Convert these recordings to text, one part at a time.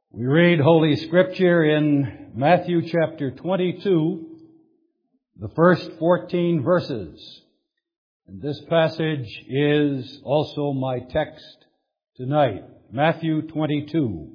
We read Holy Scripture in Matthew chapter 22, the first 14 verses. And this passage is also my text tonight. Matthew 22.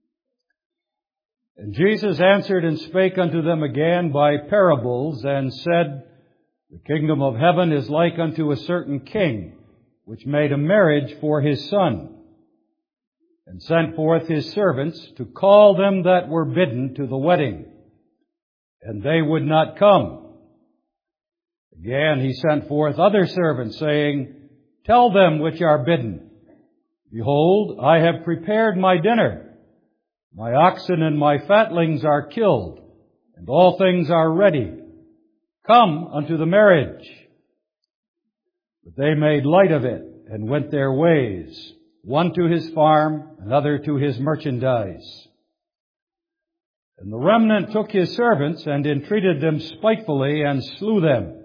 And Jesus answered and spake unto them again by parables, and said, The kingdom of heaven is like unto a certain king, which made a marriage for his son, and sent forth his servants to call them that were bidden to the wedding. And they would not come. Again he sent forth other servants, saying, Tell them which are bidden, Behold, I have prepared my dinner. My oxen and my fatlings are killed, and all things are ready. Come unto the marriage. But they made light of it, and went their ways, one to his farm, another to his merchandise. And the remnant took his servants, and entreated them spitefully, and slew them.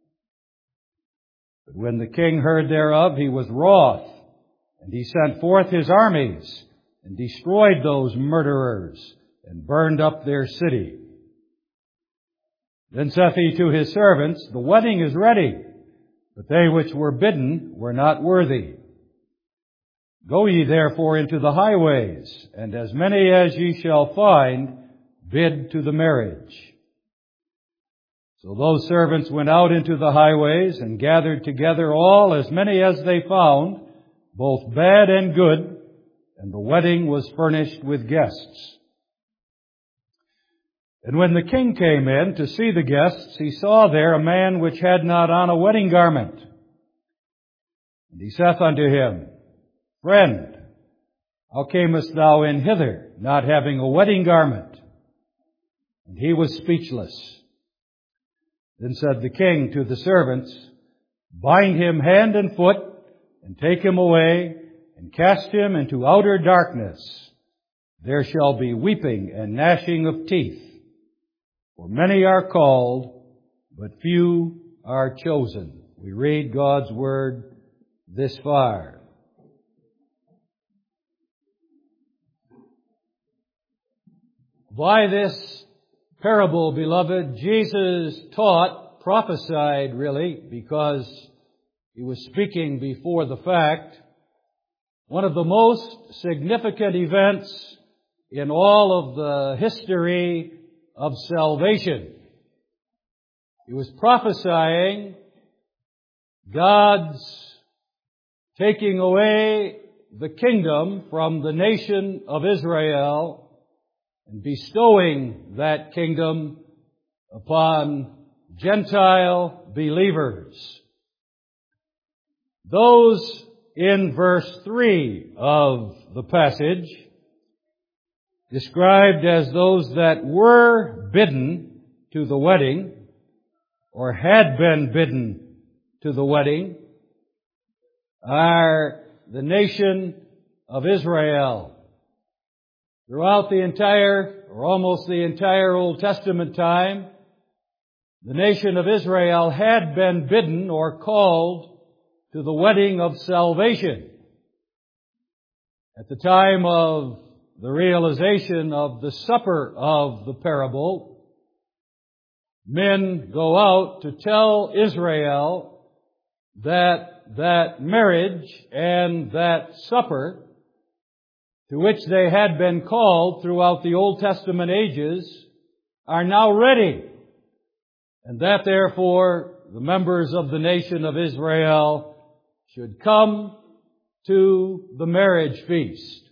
But when the king heard thereof, he was wroth, and he sent forth his armies, and destroyed those murderers, and burned up their city. Then saith he to his servants, The wedding is ready, but they which were bidden were not worthy. Go ye therefore into the highways, and as many as ye shall find, bid to the marriage. So those servants went out into the highways, and gathered together all, as many as they found, both bad and good, and the wedding was furnished with guests. And when the king came in to see the guests, he saw there a man which had not on a wedding garment. And he saith unto him, Friend, how camest thou in hither, not having a wedding garment? And he was speechless. Then said the king to the servants, Bind him hand and foot, and take him away, and cast him into outer darkness. There shall be weeping and gnashing of teeth. For many are called, but few are chosen. We read God's word this far. By this parable, beloved, Jesus taught, prophesied really, because he was speaking before the fact, one of the most significant events in all of the history of salvation. He was prophesying God's taking away the kingdom from the nation of Israel and bestowing that kingdom upon Gentile believers. Those in verse 3 of the passage, described as those that were bidden to the wedding, or had been bidden to the wedding, are the nation of Israel. Throughout the entire, or almost the entire Old Testament time, the nation of Israel had been bidden or called to the wedding of salvation. At the time of the realization of the supper of the parable, men go out to tell Israel that marriage and that supper to which they had been called throughout the Old Testament ages are now ready. And that therefore the members of the nation of Israel should come to the marriage feast.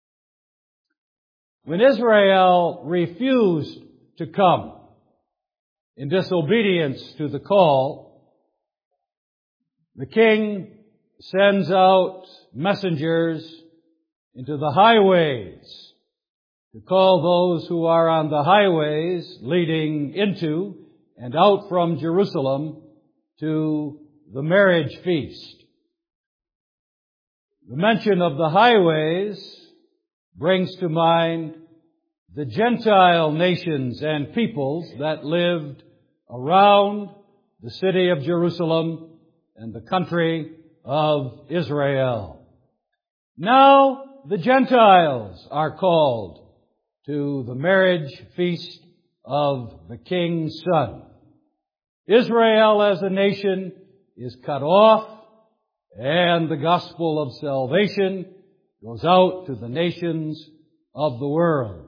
When Israel refused to come in disobedience to the call, the king sends out messengers into the highways to call those who are on the highways leading into and out from Jerusalem to the marriage feast. The mention of the highways brings to mind the Gentile nations and peoples that lived around the city of Jerusalem and the country of Israel. Now the Gentiles are called to the marriage feast of the King's Son. Israel as a nation is cut off, and the gospel of salvation goes out to the nations of the world.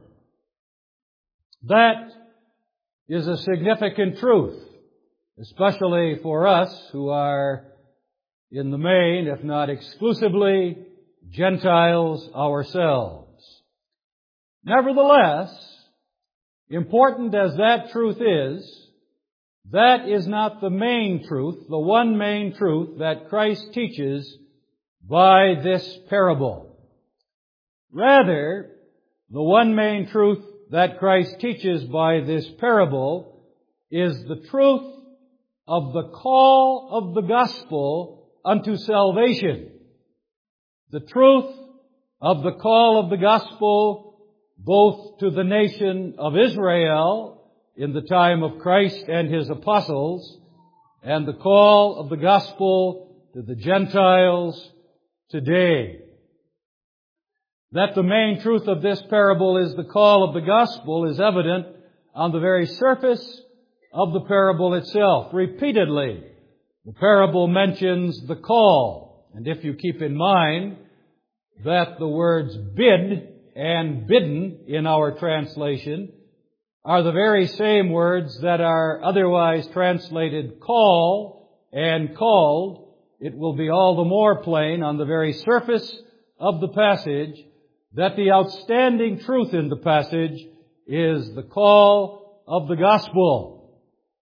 That is a significant truth, especially for us who are in the main, if not exclusively, Gentiles ourselves. Nevertheless, important as that truth is, that is not the main truth, the one main truth that Christ teaches by this parable. Rather, the one main truth that Christ teaches by this parable is the truth of the call of the gospel unto salvation. The truth of the call of the gospel both to the nation of Israel in the time of Christ and His apostles, and the call of the gospel to the Gentiles today. That the main truth of this parable is the call of the gospel is evident on the very surface of the parable itself. Repeatedly, the parable mentions the call. And if you keep in mind that the words bid and bidden in our translation are the very same words that are otherwise translated call and called, it will be all the more plain on the very surface of the passage that the outstanding truth in the passage is the call of the gospel.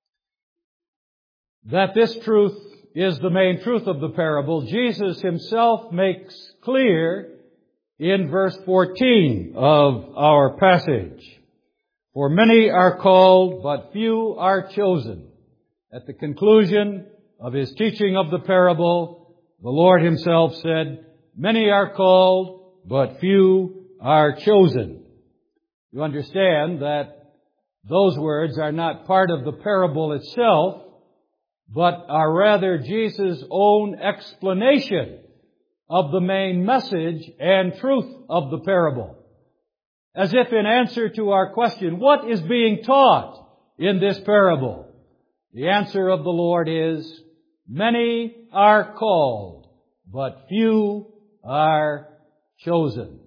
That this truth is the main truth of the parable, Jesus Himself makes clear in verse 14 of our passage. For many are called, but few are chosen. At the conclusion of His teaching of the parable, the Lord Himself said, many are called, but few are chosen. You understand that those words are not part of the parable itself, but are rather Jesus' own explanation of the main message and truth of the parable. As if in answer to our question, what is being taught in this parable? The answer of the Lord is, many are called, but few are chosen.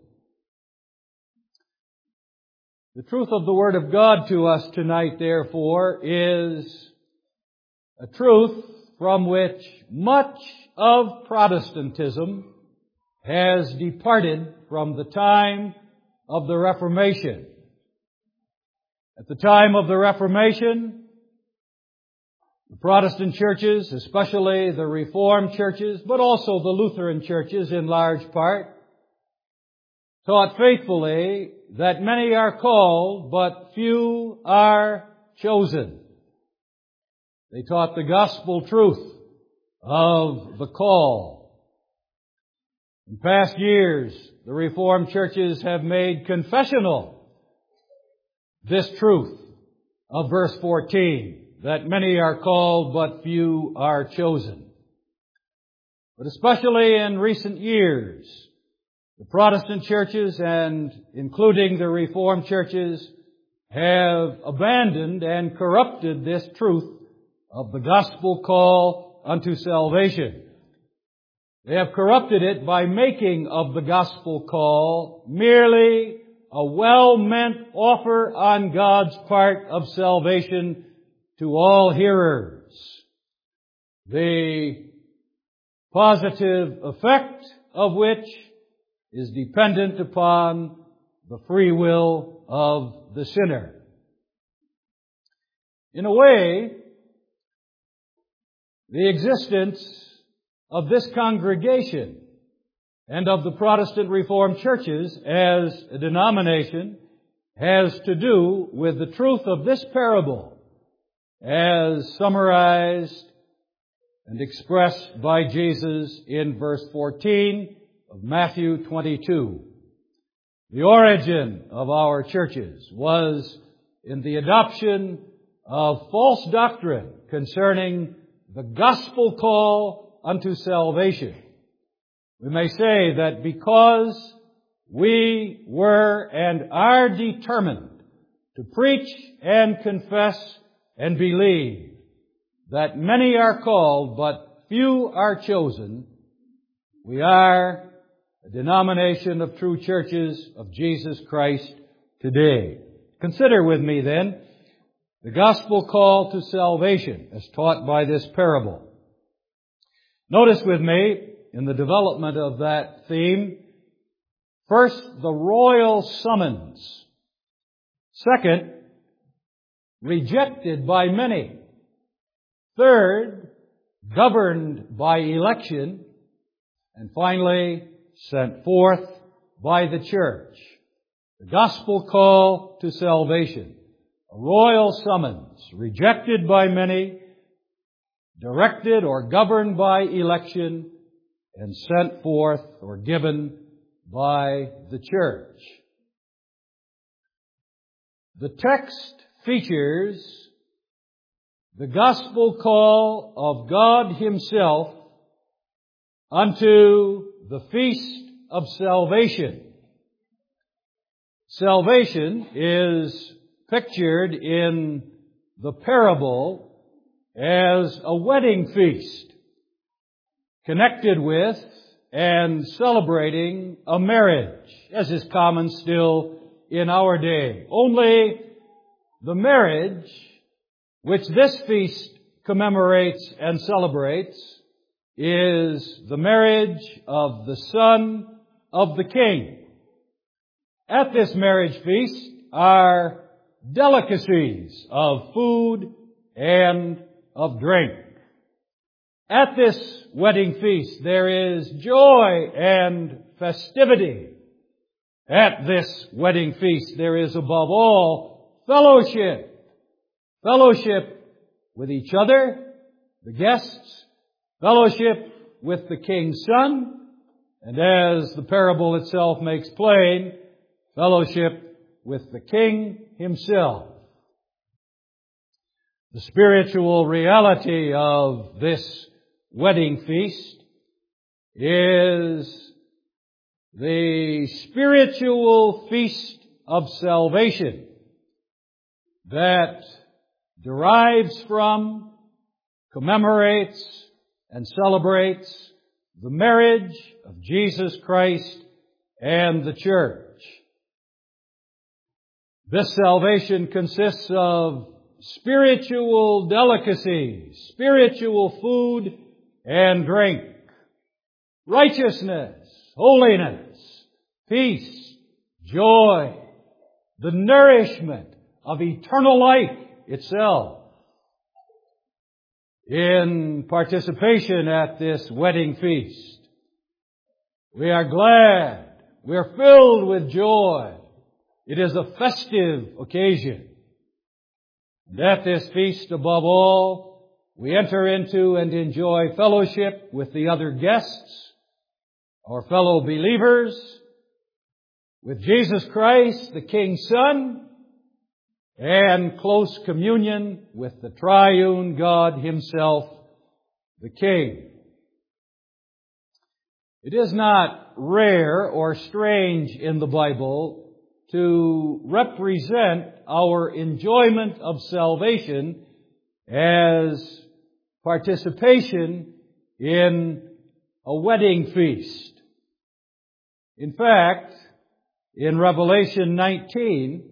The truth of the Word of God to us tonight, therefore, is a truth from which much of Protestantism has departed from the time of the Reformation. At the time of the Reformation, the Protestant churches, especially the Reformed churches, but also the Lutheran churches in large part, taught faithfully that many are called, but few are chosen. They taught the gospel truth of the call. In past years, the Reformed churches have made confessional this truth of verse 14, that many are called, but few are chosen. But especially in recent years, the Protestant churches, and including the Reformed churches, have abandoned and corrupted this truth of the gospel call unto salvation. They have corrupted it by making of the gospel call merely a well-meant offer on God's part of salvation to all hearers. The positive effect of which is dependent upon the free will of the sinner. In a way, the existence of this congregation and of the Protestant Reformed churches as a denomination has to do with the truth of this parable as summarized and expressed by Jesus in verse 14 of Matthew 22. The origin of our churches was in the adoption of false doctrine concerning the gospel call unto salvation. We may say that because we were and are determined to preach and confess and believe that many are called, but few are chosen. We are a denomination of true churches of Jesus Christ today. Consider with me then the gospel call to salvation as taught by this parable. Notice with me in the development of that theme, first, the royal summons. Second, rejected by many. Third, governed by election. And finally, sent forth by the church. The gospel call to salvation. A royal summons, rejected by many, directed or governed by election, and sent forth or given by the church. The text features the gospel call of God Himself unto the feast of salvation. Salvation is pictured in the parable as a wedding feast connected with and celebrating a marriage, as is common still in our day. Only the marriage which this feast commemorates and celebrates is the marriage of the Son of the King. At this marriage feast are delicacies of food and of drink. At this wedding feast there is joy and festivity. At this wedding feast there is above all fellowship. Fellowship with each other, the guests, fellowship with the King's Son, and as the parable itself makes plain, fellowship with the King Himself. The spiritual reality of this wedding feast is the spiritual feast of salvation that derives from, commemorates, and celebrates the marriage of Jesus Christ and the church. This salvation consists of spiritual delicacies, spiritual food and drink, righteousness, holiness, peace, joy, the nourishment of eternal life itself. In participation at this wedding feast, we are glad, we are filled with joy. It is a festive occasion. And at this feast, above all, we enter into and enjoy fellowship with the other guests, our fellow believers, with Jesus Christ, the King's Son, and close communion with the triune God Himself, the King. It is not rare or strange in the Bible to represent our enjoyment of salvation as participation in a wedding feast. In fact, in Revelation 19,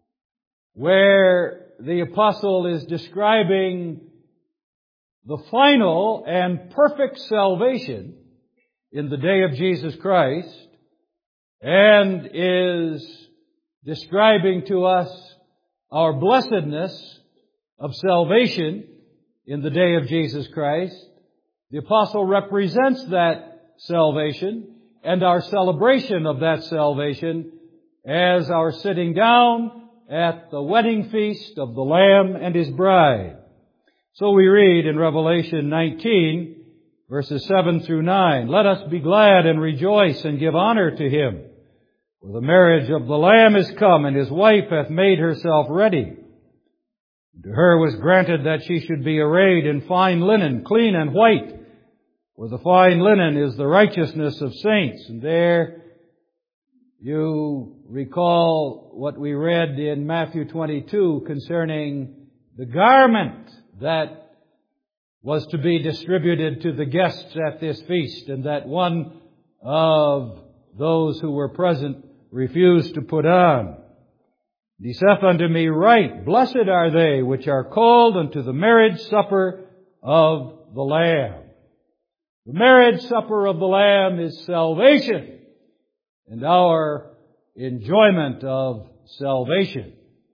where the apostle is describing the final and perfect salvation in the day of Jesus Christ, and is describing to us our blessedness of salvation in the day of Jesus Christ, the apostle represents that salvation and our celebration of that salvation as our sitting down at the wedding feast of the Lamb and His bride. So we read in Revelation 19, verses 7 through 9, "Let us be glad and rejoice and give honor to Him. For the marriage of the Lamb is come, and His wife hath made herself ready. And to her was granted that she should be arrayed in fine linen, clean and white. For the fine linen is the righteousness of saints." And there You recall what we read in Matthew 22 concerning the garment that was to be distributed to the guests at this feast, and that one of those who were present refused to put on. He saith unto me, Right, blessed are they which are called unto the marriage supper of the Lamb. The marriage supper of the Lamb is salvation and our enjoyment of salvation.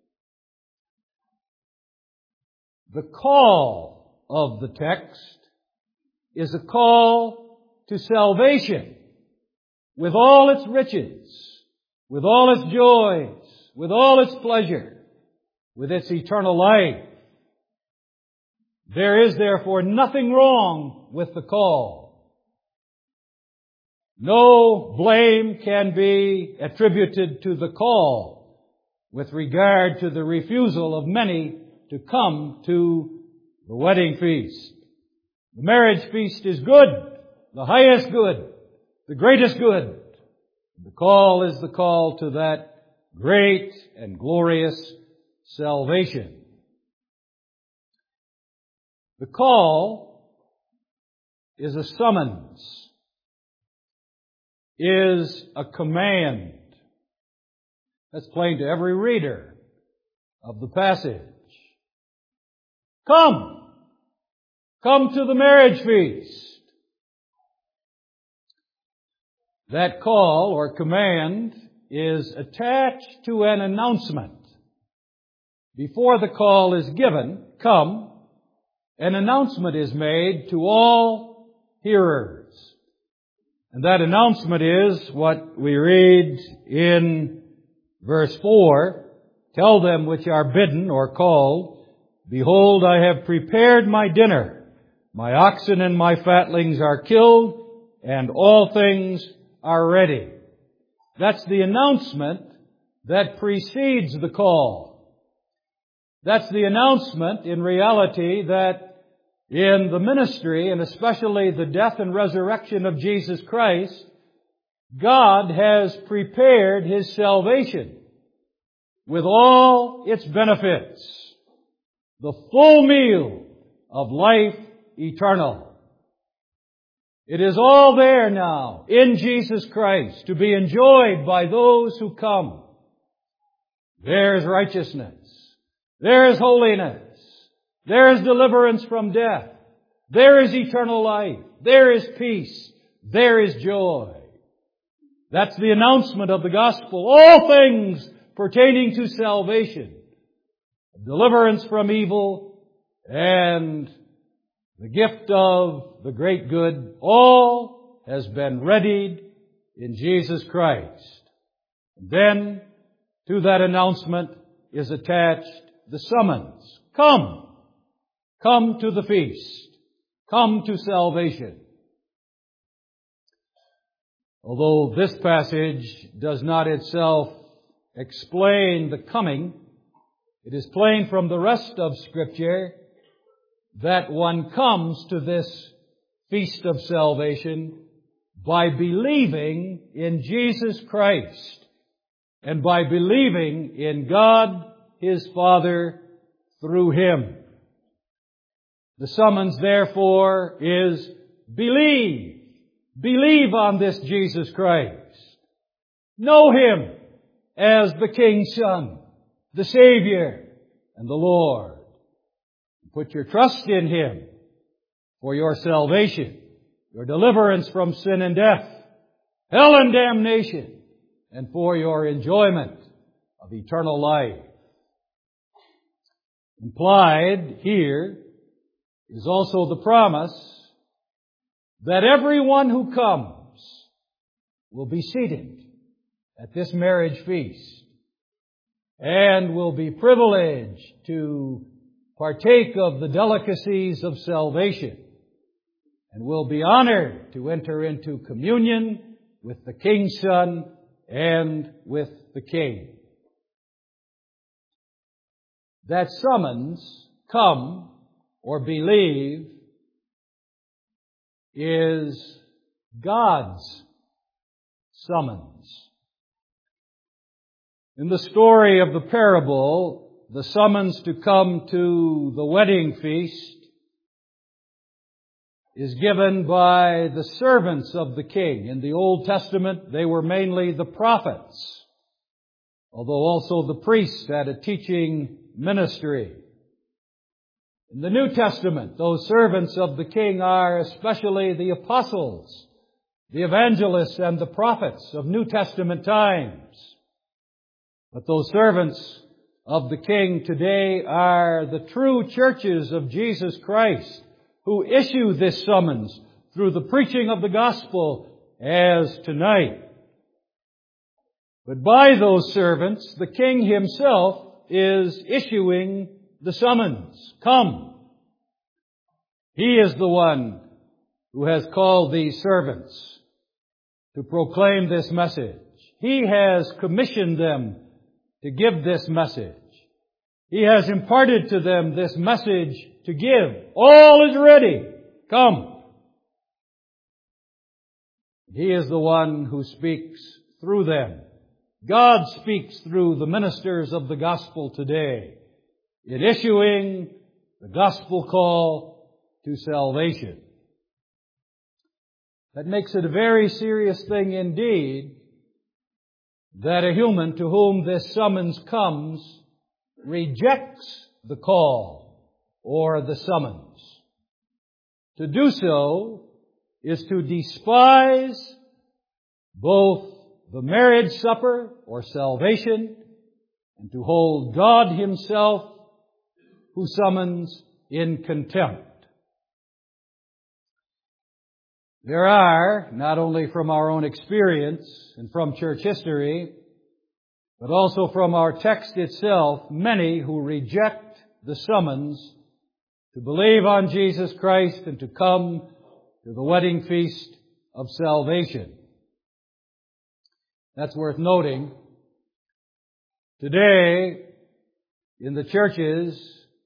The call of the text is a call to salvation with all its riches, with all its joys, with all its pleasure, with its eternal life. There is therefore nothing wrong with the call. No blame can be attributed to the call with regard to the refusal of many to come to the wedding feast. The marriage feast is good, the highest good, the greatest good. The call is the call to that great and glorious salvation. The call is a summons, is a command. That's plain to every reader of the passage. Come! Come to the marriage feast. That call or command is attached to an announcement. Before the call is given, come, an announcement is made to all hearers. And that announcement is what we read in verse 4. Tell them which are bidden or called, Behold, I have prepared my dinner. My oxen and my fatlings are killed, and all things are ready. That's the announcement that precedes the call. That's the announcement, in reality, that in the ministry, and especially the death and resurrection of Jesus Christ, God has prepared His salvation with all its benefits, the full meal of life eternal. It is all there now in Jesus Christ to be enjoyed by those who come. There is righteousness. There is holiness. There is deliverance from death. There is eternal life. There is peace. There is joy. That's the announcement of the gospel. All things pertaining to salvation, deliverance from evil, and the gift of the great good, all has been readied in Jesus Christ. And then, to that announcement is attached the summons. Come! Come to the feast. Come to salvation. Although this passage does not itself explain the coming, it is plain from the rest of Scripture that one comes to this feast of salvation by believing in Jesus Christ and by believing in God, His Father, through Him. The summons, therefore, is believe. Believe on this Jesus Christ. Know Him as the King's Son, the Savior, and the Lord. Put your trust in Him for your salvation, your deliverance from sin and death, hell and damnation, and for your enjoyment of eternal life. Implied here is also the promise that everyone who comes will be seated at this marriage feast and will be privileged to partake of the delicacies of salvation and will be honored to enter into communion with the King's Son and with the King. That summons, come or believe, is God's summons. In the story of the parable, the summons to come to the wedding feast is given by the servants of the king. In the Old Testament, they were mainly the prophets, although also the priests had a teaching ministry. In the New Testament, those servants of the king are especially the apostles, the evangelists, and the prophets of New Testament times. But those servants of the king today are the true churches of Jesus Christ, who issue this summons through the preaching of the gospel as tonight. But by those servants, the king himself is issuing the summons. Come. He is the one who has called these servants to proclaim this message. He has commissioned them to give this message. He has imparted to them this message to give. All is ready. Come. He is the one who speaks through them. God speaks through the ministers of the gospel today in issuing the gospel call to salvation. That makes it a very serious thing indeed that a human to whom this summons comes rejects the call or the summons. To do so is to despise both the marriage supper or salvation and to hold God Himself, who summons, in contempt. There are, not only from our own experience and from church history, but also from our text itself, many who reject the summons to believe on Jesus Christ and to come to the wedding feast of salvation. That's worth noting. Today, in the churches,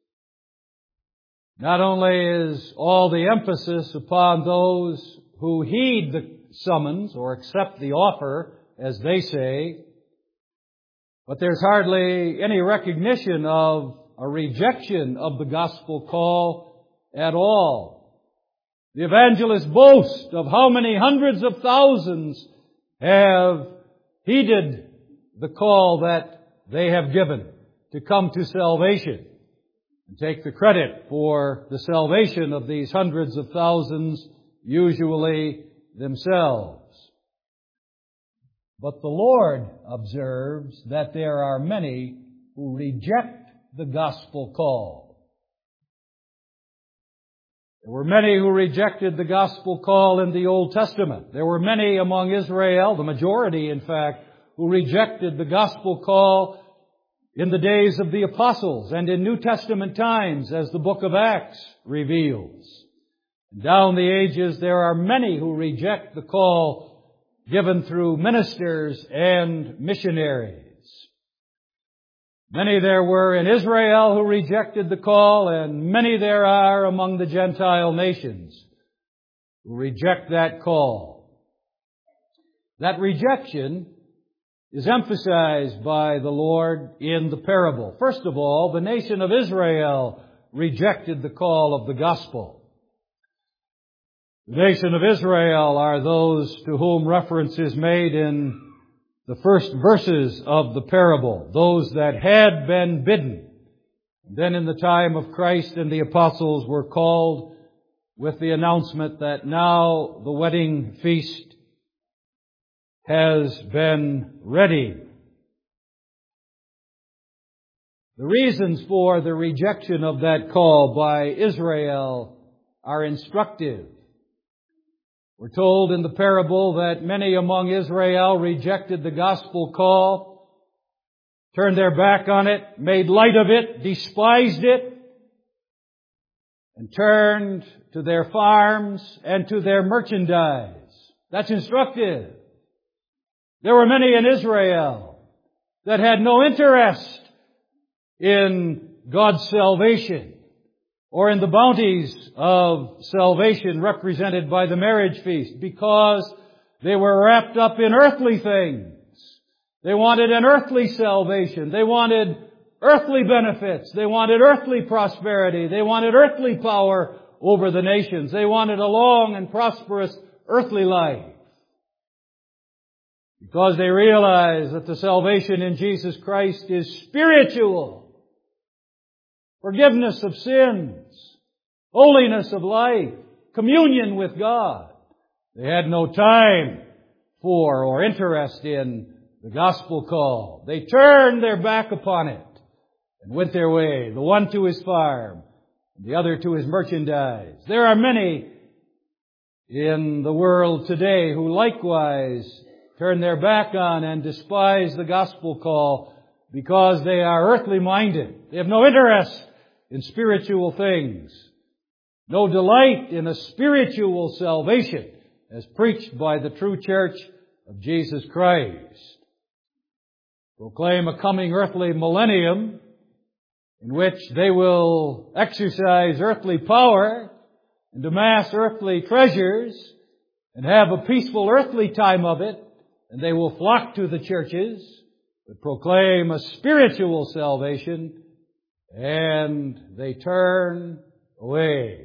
not only is all the emphasis upon those who heed the summons or accept the offer, as they say, but there's hardly any recognition of a rejection of the gospel call at all. The evangelists boast of how many hundreds of thousands have heeded the call that they have given to come to salvation, and take the credit for the salvation of these hundreds of thousands, usually themselves. But the Lord observes that there are many who reject the gospel call. There were many who rejected the gospel call in the Old Testament. There were many among Israel, the majority in fact, who rejected the gospel call in the days of the apostles and in New Testament times, as the book of Acts reveals. Down the ages, there are many who reject the call given through ministers and missionaries. Many there were in Israel who rejected the call, and many there are among the Gentile nations who reject that call. That rejection is emphasized by the Lord in the parable. First of all, the nation of Israel rejected the call of the gospel. The nation of Israel are those to whom reference is made in the first verses of the parable, those that had been bidden. And then in the time of Christ and the apostles were called with the announcement that now the wedding feast has been ready. The reasons for the rejection of that call by Israel are instructive. We're told in the parable that many among Israel rejected the gospel call, turned their back on it, made light of it, despised it, and turned to their farms and to their merchandise. That's instructive. There were many in Israel that had no interest in God's salvation or in the bounties of salvation represented by the marriage feast, because they were wrapped up in earthly things. They wanted an earthly salvation. They wanted earthly benefits. They wanted earthly prosperity. They wanted earthly power over the nations. They wanted a long and prosperous earthly life. Because they realized that the salvation in Jesus Christ is spiritual. Forgiveness of sins, holiness of life, communion with God. They had no time for or interest in the gospel call. They turned their back upon it and went their way, the one to his farm, the other to his merchandise. There are many in the world today who likewise turn their back on and despise the gospel call because they are earthly minded. They have no interest in spiritual things, no delight in a spiritual salvation as preached by the true church of Jesus Christ. Proclaim a coming earthly millennium in which they will exercise earthly power and amass earthly treasures and have a peaceful earthly time of it, and they will flock to the churches, but proclaim a spiritual salvation, and they turn away.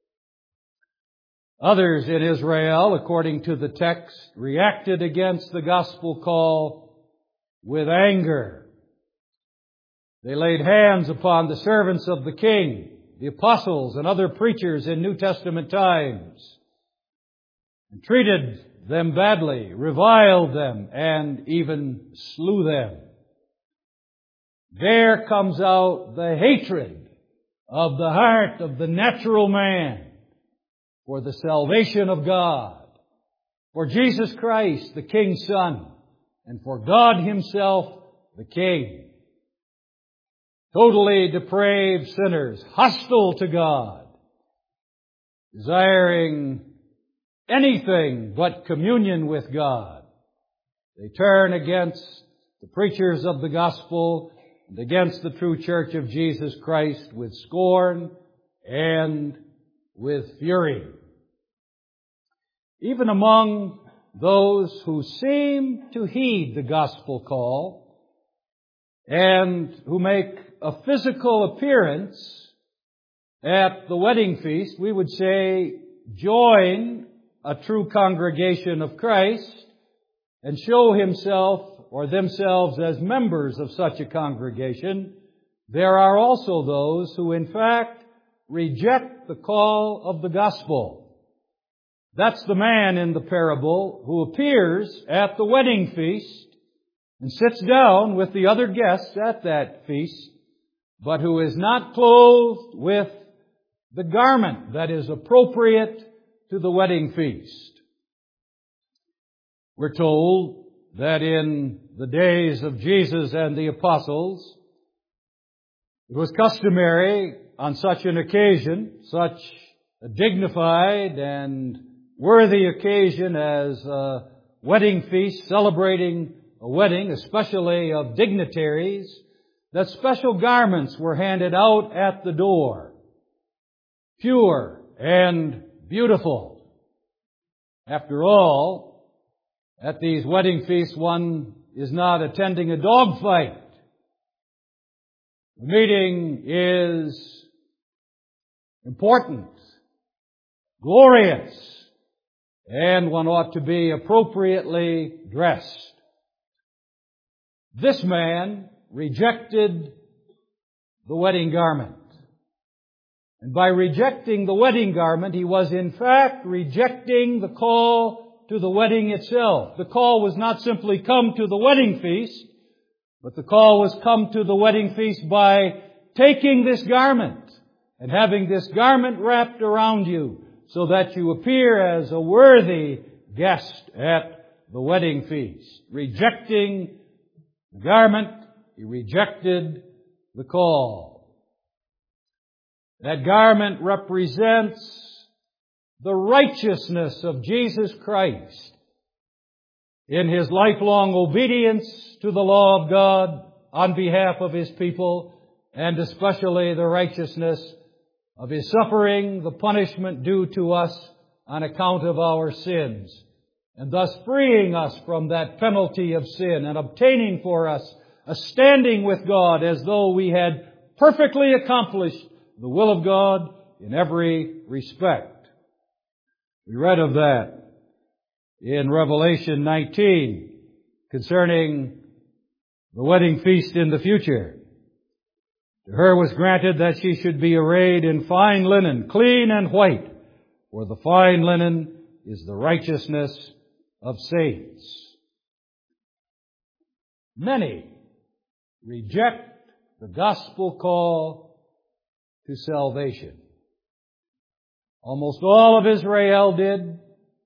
Others in Israel, according to the text, reacted against the gospel call with anger. They laid hands upon the servants of the king, the apostles and other preachers in New Testament times, and treated them badly, reviled them, and even slew them. There comes out the hatred of the heart of the natural man for the salvation of God, for Jesus Christ, the King's Son, and for God Himself, the King. Totally depraved sinners, hostile to God, desiring anything but communion with God. They turn against the preachers of the gospel and against the true church of Jesus Christ with scorn and with fury. Even among those who seem to heed the gospel call and who make a physical appearance at the wedding feast, we would say join a true congregation of Christ and show himself or themselves as members of such a congregation. There are also those who in fact reject the call of the gospel. That's the man in the parable who appears at the wedding feast and sits down with the other guests at that feast, but who is not clothed with the garment that is appropriate to the wedding feast. We're told that in the days of Jesus and the apostles, it was customary on such an occasion, such a dignified and worthy occasion as a wedding feast celebrating a wedding, especially of dignitaries, that special garments were handed out at the door, pure and beautiful. After all, at these wedding feasts, one is not attending a dog fight. The meeting is important, glorious, and one ought to be appropriately dressed. This man rejected the wedding garment. And by rejecting the wedding garment, he was in fact rejecting the call to the wedding itself. The call was not simply come to the wedding feast, but the call was come to the wedding feast by taking this garment and having this garment wrapped around you so that you appear as a worthy guest at the wedding feast. Rejecting the garment, he rejected the call. That garment represents the righteousness of Jesus Christ in His lifelong obedience to the law of God on behalf of His people, and especially the righteousness of His suffering the punishment due to us on account of our sins, and thus freeing us from that penalty of sin and obtaining for us a standing with God as though we had perfectly accomplished the will of God in every respect. We read of that in Revelation 19 concerning the wedding feast in the future. To her was granted that she should be arrayed in fine linen, clean and white, for the fine linen is the righteousness of saints. Many reject the gospel call to salvation. Almost all of Israel did.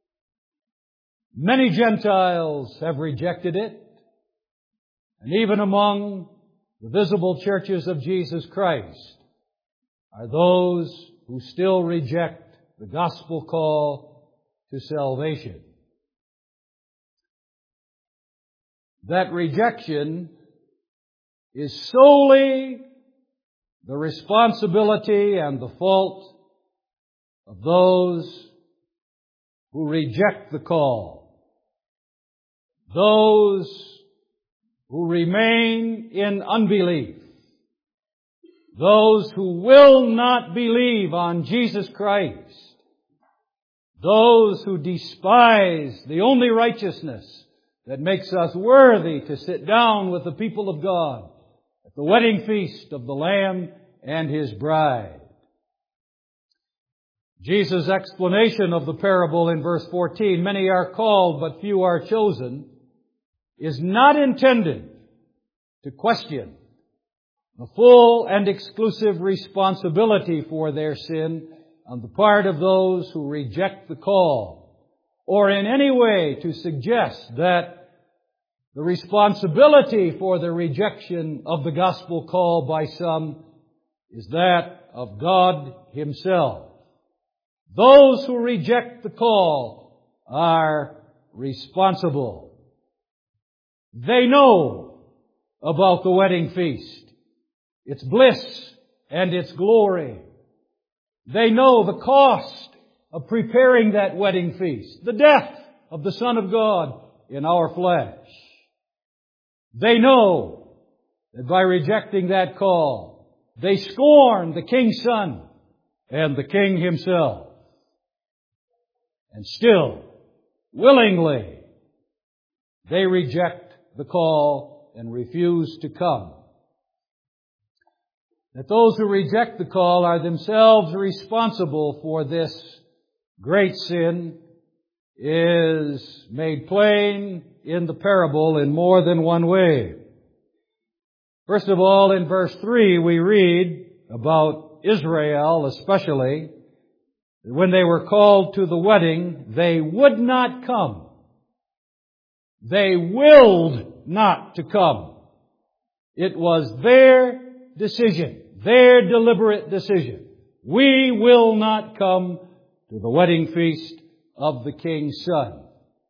Many Gentiles have rejected it. And even among the visible churches of Jesus Christ are those who still reject the gospel call to salvation. That rejection is solely the responsibility and the fault of those who reject the call, those who remain in unbelief, those who will not believe on Jesus Christ, those who despise the only righteousness that makes us worthy to sit down with the people of God at the wedding feast of the Lamb and His bride. Jesus' explanation of the parable in verse 14, many are called but few are chosen, is not intended to question the full and exclusive responsibility for their sin on the part of those who reject the call, or in any way to suggest that the responsibility for the rejection of the gospel call by some is that of God Himself. Those who reject the call are responsible. They know about the wedding feast, its bliss and its glory. They know the cost of preparing that wedding feast, the death of the Son of God in our flesh. They know that by rejecting that call, they scorn the King's Son and the King Himself. And still, willingly, they reject the call and refuse to come. That those who reject the call are themselves responsible for this great sin is made plain in the parable in more than one way. First of all, in verse 3, we read about Israel especially. When they were called to the wedding, they would not come. They willed not to come. It was their decision, their deliberate decision. We will not come to the wedding feast of the King's Son.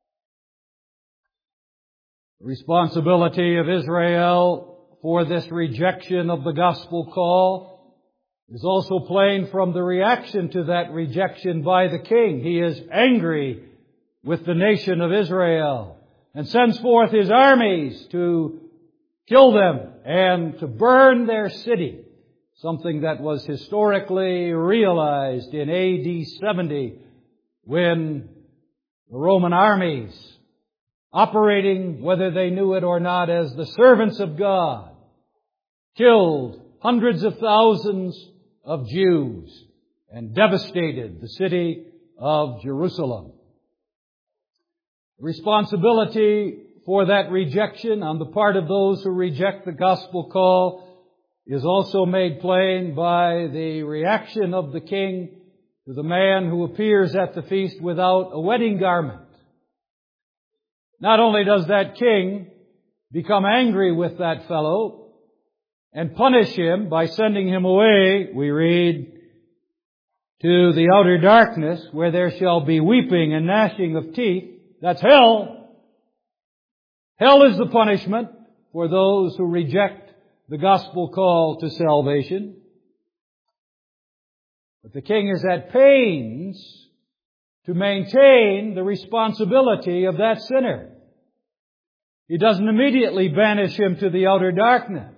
The responsibility of Israel for this rejection of the gospel call is also plain from the reaction to that rejection by the king. He is angry with the nation of Israel and sends forth his armies to kill them and to burn their city, something that was historically realized in AD 70 when the Roman armies, operating, whether they knew it or not, as the servants of God, killed hundreds of thousands of Jews and devastated the city of Jerusalem. The responsibility for that rejection on the part of those who reject the gospel call is also made plain by the reaction of the king to the man who appears at the feast without a wedding garment. Not only does that king become angry with that fellow and punish him by sending him away, we read, to the outer darkness where there shall be weeping and gnashing of teeth. That's hell. Hell is the punishment for those who reject the gospel call to salvation. But the king is at pains to maintain the responsibility of that sinner. He doesn't immediately banish him to the outer darkness,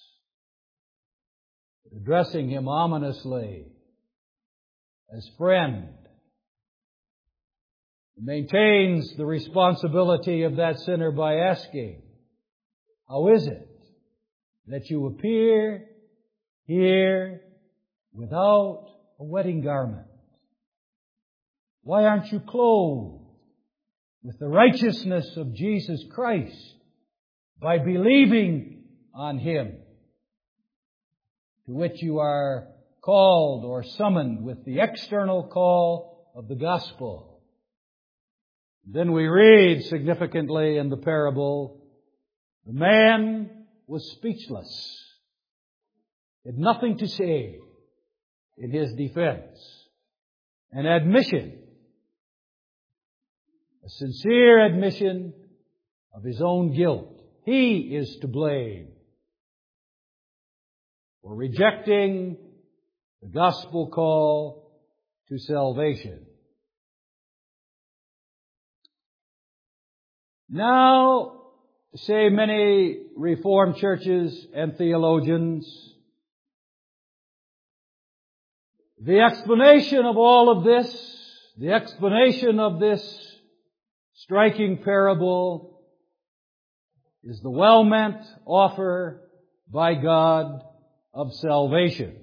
addressing him ominously as friend. He maintains the responsibility of that sinner by asking, how is it that you appear here without a wedding garment? Why aren't you clothed with the righteousness of Jesus Christ by believing on Him, to which you are called or summoned with the external call of the gospel? Then we read significantly in the parable, the man was speechless, had nothing to say in his defense. An admission, a sincere admission of his own guilt. He is to blame for rejecting the gospel call to salvation. Now, say many Reformed churches and theologians, the explanation of all of this, the explanation of this striking parable is the well-meant offer by God of salvation.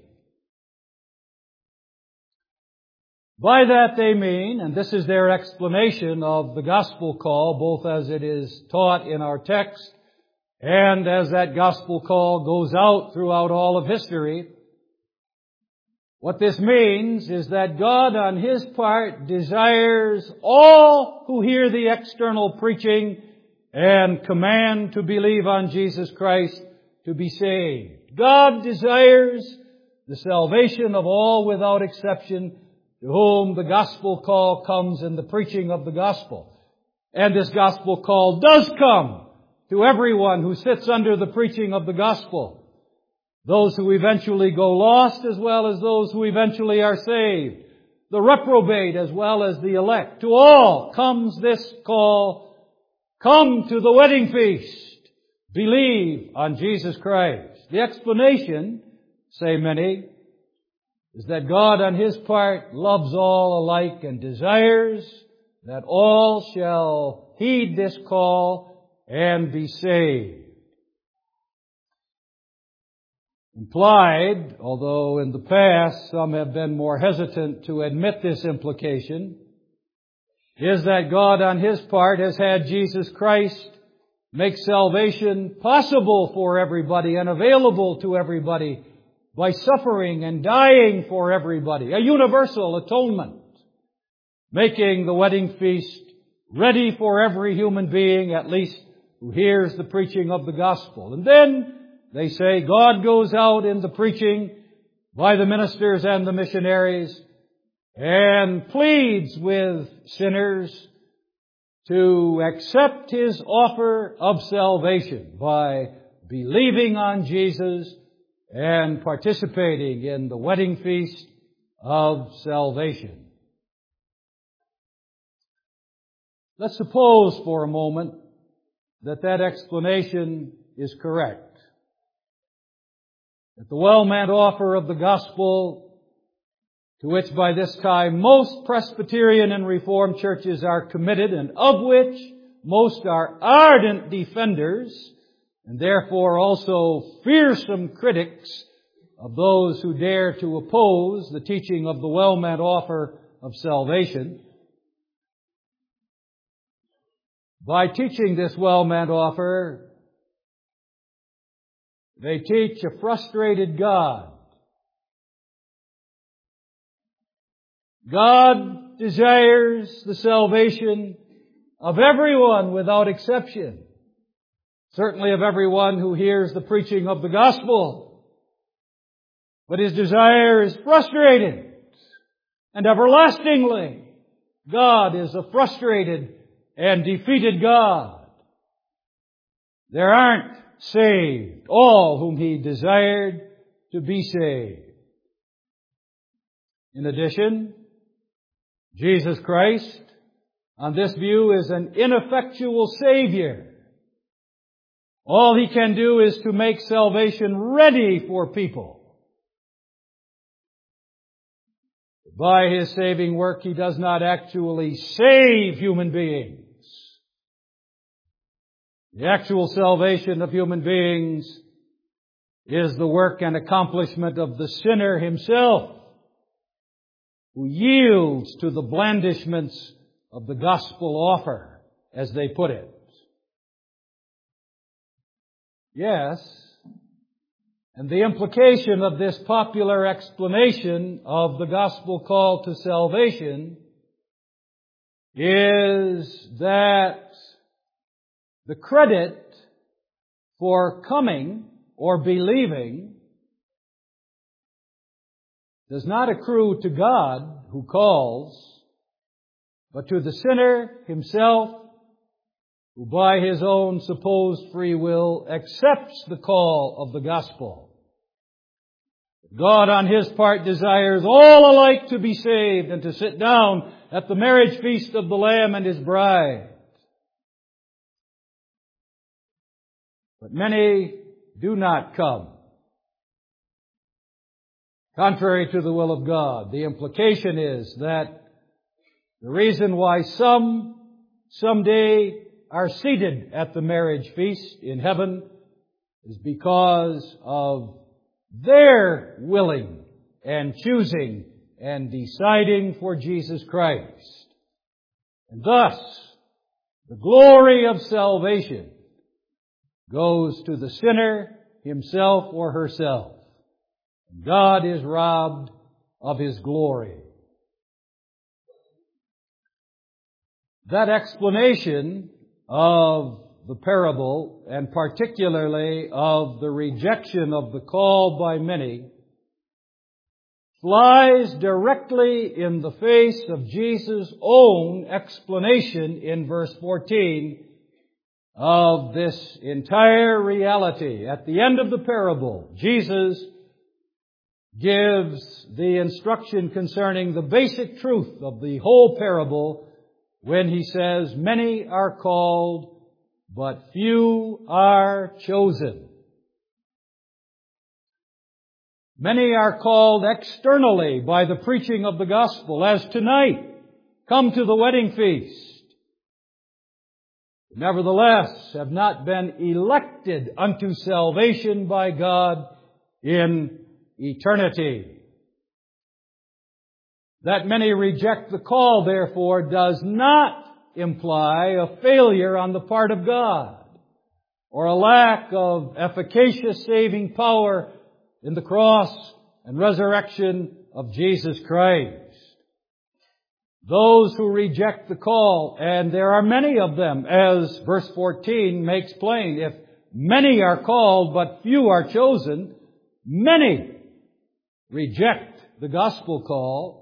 By that they mean, and this is their explanation of the gospel call, both as it is taught in our text and as that gospel call goes out throughout all of history. What this means is that God on His part desires all who hear the external preaching and command to believe on Jesus Christ to be saved. God desires the salvation of all without exception, to whom the gospel call comes in the preaching of the gospel. And this gospel call does come to everyone who sits under the preaching of the gospel. Those who eventually go lost as well as those who eventually are saved. The reprobate as well as the elect. To all comes this call, come to the wedding feast. Believe on Jesus Christ. The explanation, say many, is that God on His part loves all alike and desires that all shall heed this call and be saved. Implied, although in the past some have been more hesitant to admit this implication, is that God on His part has had Jesus Christ make salvation possible for everybody and available to everybody by suffering and dying for everybody. A universal atonement, making the wedding feast ready for every human being, at least who hears the preaching of the gospel. And then they say God goes out in the preaching by the ministers and the missionaries and pleads with sinners to accept His offer of salvation by believing on Jesus and participating in the wedding feast of salvation. Let's suppose for a moment that that explanation is correct. That the well-meant offer of the gospel, to which by this time most Presbyterian and Reformed churches are committed, and of which most are ardent defenders, and therefore also fearsome critics of those who dare to oppose the teaching of the well-meant offer of salvation. By teaching this well-meant offer, they teach a frustrated God. God desires the salvation of everyone without exception. Certainly of everyone who hears the preaching of the gospel. But His desire is frustrated. And everlastingly, God is a frustrated and defeated God. There aren't saved all whom He desired to be saved. In addition, Jesus Christ, on this view, is an ineffectual Savior. All He can do is to make salvation ready for people. By His saving work, He does not actually save human beings. The actual salvation of human beings is the work and accomplishment of the sinner himself, who yields to the blandishments of the gospel offer, as they put it. Yes, and the implication of this popular explanation of the gospel call to salvation is that the credit for coming or believing does not accrue to God who calls, but to the sinner himself, who by his own supposed free will accepts the call of the gospel. God on His part desires all alike to be saved and to sit down at the marriage feast of the Lamb and His bride. But many do not come, contrary to the will of God. The implication is that the reason why some someday are seated at the marriage feast in heaven is because of their willing and choosing and deciding for Jesus Christ. And thus, the glory of salvation goes to the sinner himself or herself. God is robbed of His glory. That explanation of the parable, and particularly of the rejection of the call by many, flies directly in the face of Jesus' own explanation in verse 14 of this entire reality. At the end of the parable, Jesus gives the instruction concerning the basic truth of the whole parable when He says, "Many are called, but few are chosen." Many are called externally by the preaching of the gospel, as tonight, come to the wedding feast. Nevertheless, have not been elected unto salvation by God in eternity. That many reject the call, therefore, does not imply a failure on the part of God or a lack of efficacious saving power in the cross and resurrection of Jesus Christ. Those who reject the call, and there are many of them, as verse 14 makes plain, if many are called but few are chosen, many reject the gospel call.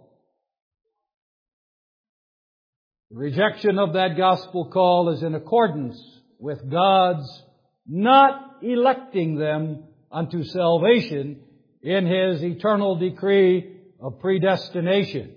The rejection of that gospel call is in accordance with God's not electing them unto salvation in His eternal decree of predestination.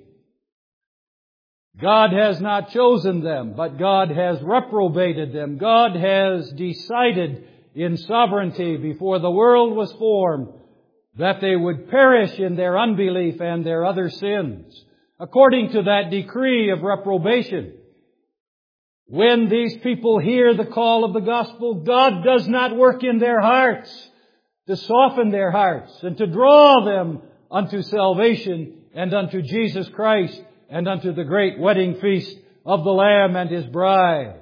God has not chosen them, but God has reprobated them. God has decided in sovereignty before the world was formed that they would perish in their unbelief and their other sins. According to that decree of reprobation, when these people hear the call of the gospel, God does not work in their hearts to soften their hearts and to draw them unto salvation and unto Jesus Christ and unto the great wedding feast of the Lamb and His bride.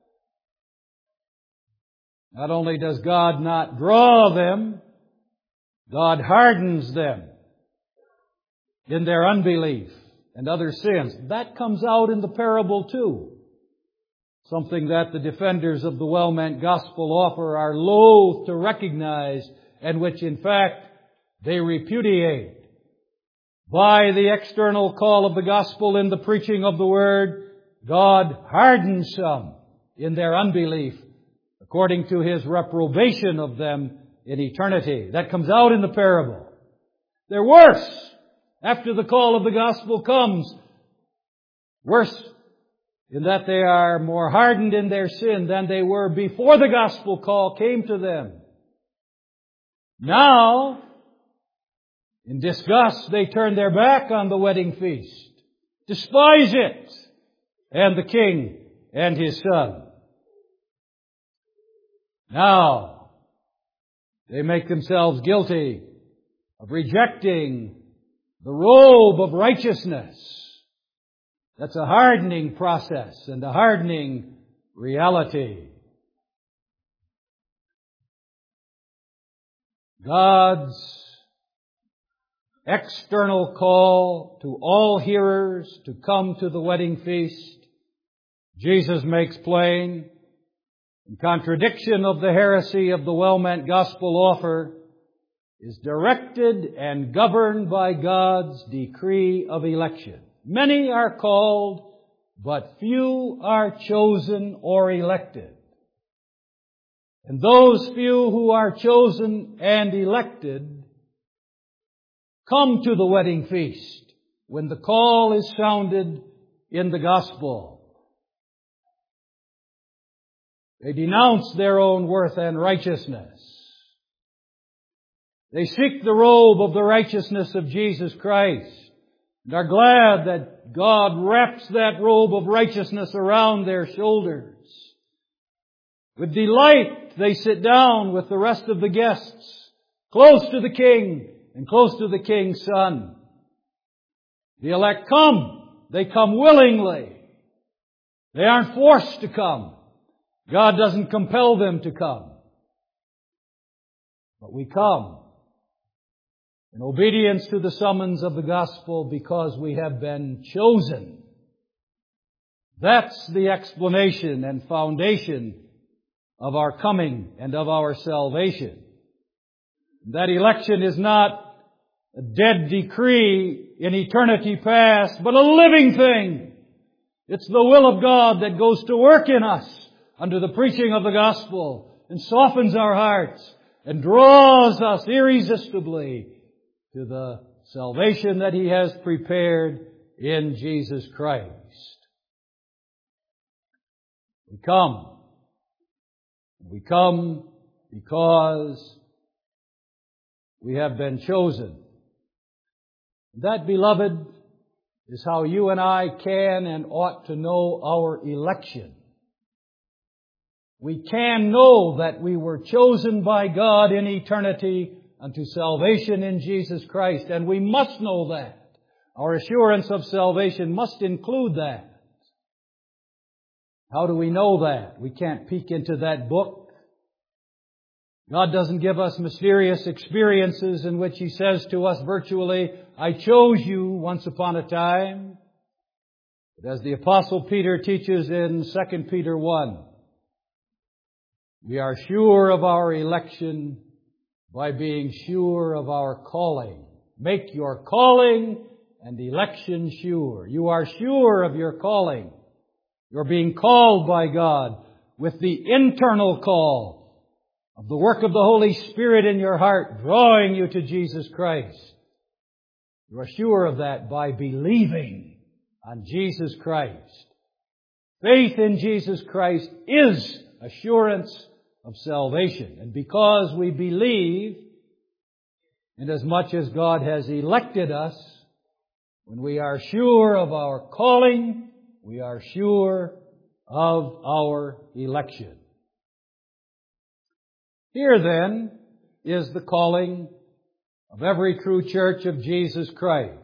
Not only does God not draw them, God hardens them in their unbelief and other sins. That comes out in the parable too. Something that the defenders of the well-meant gospel offer are loath to recognize, and which in fact they repudiate. By the external call of the gospel in the preaching of the word, God hardens some in their unbelief according to His reprobation of them in eternity. That comes out in the parable. They're worse after the call of the gospel comes Worse, in that they are more hardened in their sin than they were before the gospel call came to them. Now, in disgust, they turn their back on the wedding feast, despise it, and the King and His Son. Now, they make themselves guilty of rejecting the robe of righteousness. That's a hardening process and a hardening reality. God's external call to all hearers to come to the wedding feast, Jesus makes plain, in contradiction of the heresy of the well-meant gospel offer, is directed and governed by God's decree of election. Many are called, but few are chosen or elected. And those few who are chosen and elected come to the wedding feast when the call is sounded in the gospel. They denounce their own worth and righteousness. They seek the robe of the righteousness of Jesus Christ and are glad that God wraps that robe of righteousness around their shoulders. With delight, they sit down with the rest of the guests, close to the King and close to the King's Son. The elect come. They come willingly. They aren't forced to come. God doesn't compel them to come. But we come in obedience to the summons of the gospel because we have been chosen. That's the explanation and foundation of our coming and of our salvation. That election is not a dead decree in eternity past, but a living thing. It's the will of God that goes to work in us under the preaching of the gospel and softens our hearts and draws us irresistibly to the salvation that He has prepared in Jesus Christ. We come. We come because we have been chosen. That, beloved, is how you and I can and ought to know our election. We can know that we were chosen by God in eternity unto salvation in Jesus Christ, and we must know that. Our assurance of salvation must include that. How do we know that? We can't peek into that book. God doesn't give us mysterious experiences in which He says to us virtually, I chose you once upon a time. But as the Apostle Peter teaches in 2 Peter 1, we are sure of our election by being sure of our calling. Make your calling and election sure. You are sure of your calling. You're being called by God with the internal call of the work of the Holy Spirit in your heart, drawing you to Jesus Christ. You are sure of that by believing on Jesus Christ. Faith in Jesus Christ is assurance of salvation. And because we believe, inasmuch as God has elected us, when we are sure of our calling, we are sure of our election. Here then is the calling of every true church of Jesus Christ.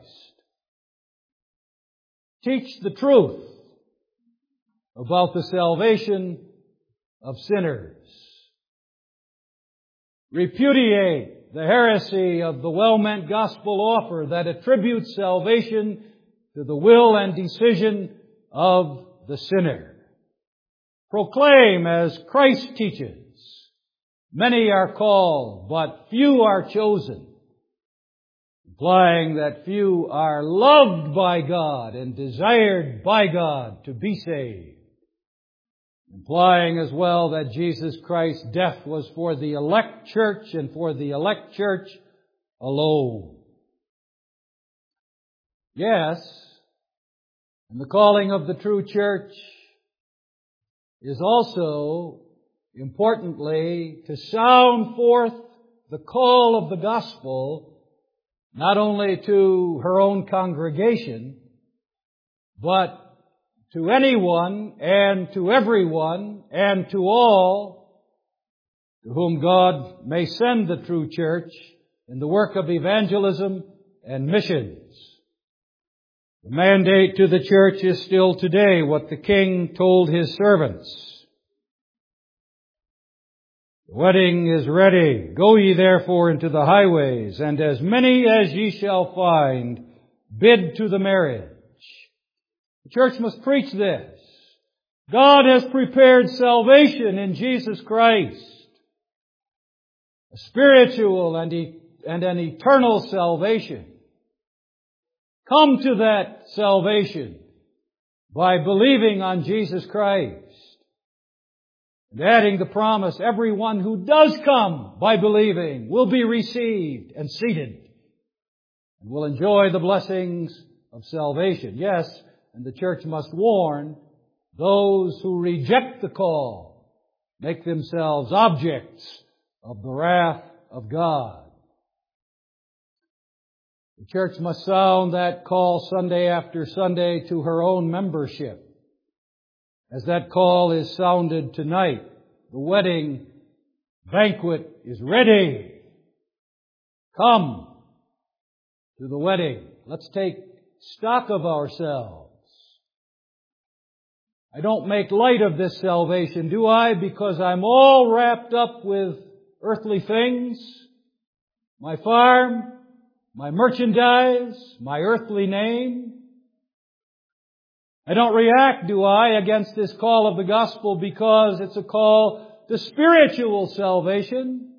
Teach the truth about the salvation of sinners. Repudiate the heresy of the well-meant gospel offer that attributes salvation to the will and decision of the sinner. Proclaim as Christ teaches, many are called, but few are chosen, implying that few are loved by God and desired by God to be saved. Implying as well that Jesus Christ's death was for the elect church and for the elect church alone. Yes, And the calling of the true church is also, importantly, to sound forth the call of the gospel, not only to her own congregation, but to anyone and to everyone and to all to whom God may send the true church in the work of evangelism and missions. The mandate to the church is still today what the King told His servants. The wedding is ready. Go ye therefore into the highways, and as many as ye shall find, bid to the marriage. The church must preach this. God has prepared salvation in Jesus Christ. A spiritual and an eternal salvation. Come to that salvation by believing on Jesus Christ. And adding the promise, everyone who does come by believing will be received and seated and will enjoy the blessings of salvation. Yes, and the church must warn those who reject the call, make themselves objects of the wrath of God. The church must sound that call Sunday after Sunday to her own membership. As that call is sounded tonight, the wedding banquet is ready. Come to the wedding. Let's take stock of ourselves. I don't make light of this salvation, do I? Because I'm all wrapped up with earthly things. My farm, my merchandise, my earthly name. I don't react, do I, against this call of the gospel because it's a call to spiritual salvation.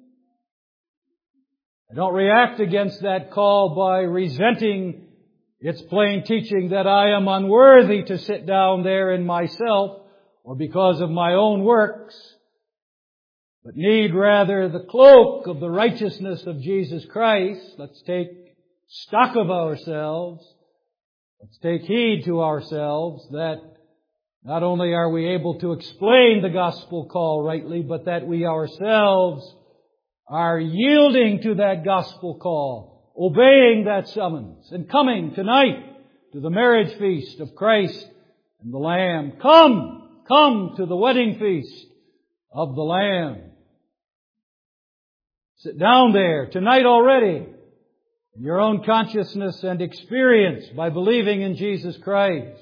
I don't react against that call by resenting its plain teaching that I am unworthy to sit down there in myself or because of my own works, but need rather the cloak of the righteousness of Jesus Christ. Let's take stock of ourselves. Let's take heed to ourselves that not only are we able to explain the gospel call rightly, but that we ourselves are yielding to that gospel call, obeying that summons, and coming tonight to the marriage feast of Christ and the Lamb. Come to the wedding feast of the Lamb. Sit down there tonight already in your own consciousness and experience by believing in Jesus Christ,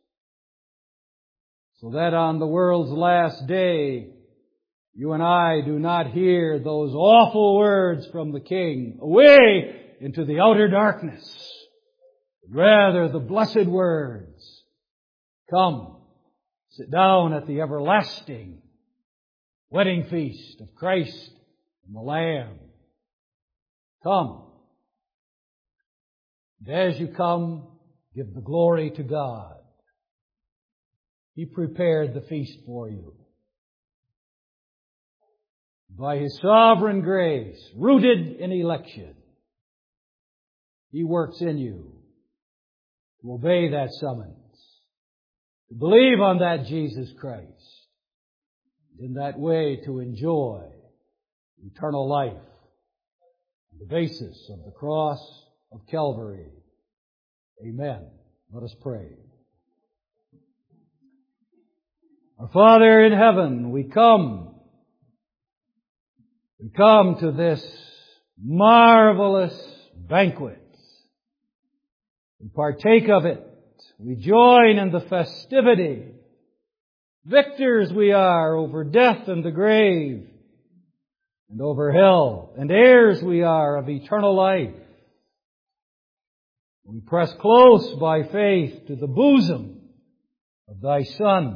so that on the world's last day, you and I do not hear those awful words from the King, away into the outer darkness. Rather, the blessed words, come, sit down at the everlasting wedding feast of Christ and the Lamb. Come. And as you come, give the glory to God. He prepared the feast for you. By His sovereign grace, rooted in election, He works in you to obey that summons, to believe on that Jesus Christ, and in that way to enjoy eternal life on the basis of the cross of Calvary. Amen. Let us pray. Our Father in heaven, we come to this marvelous banquet. We partake of it. We join in the festivity. Victors we are over death and the grave and over hell, and heirs we are of eternal life. We press close by faith to the bosom of Thy Son,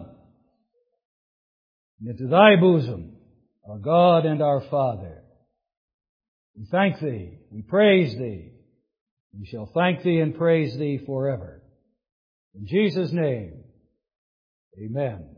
and into Thy bosom, our God and our Father. We thank Thee, we praise Thee, we shall thank Thee and praise Thee forever. In Jesus' name, amen.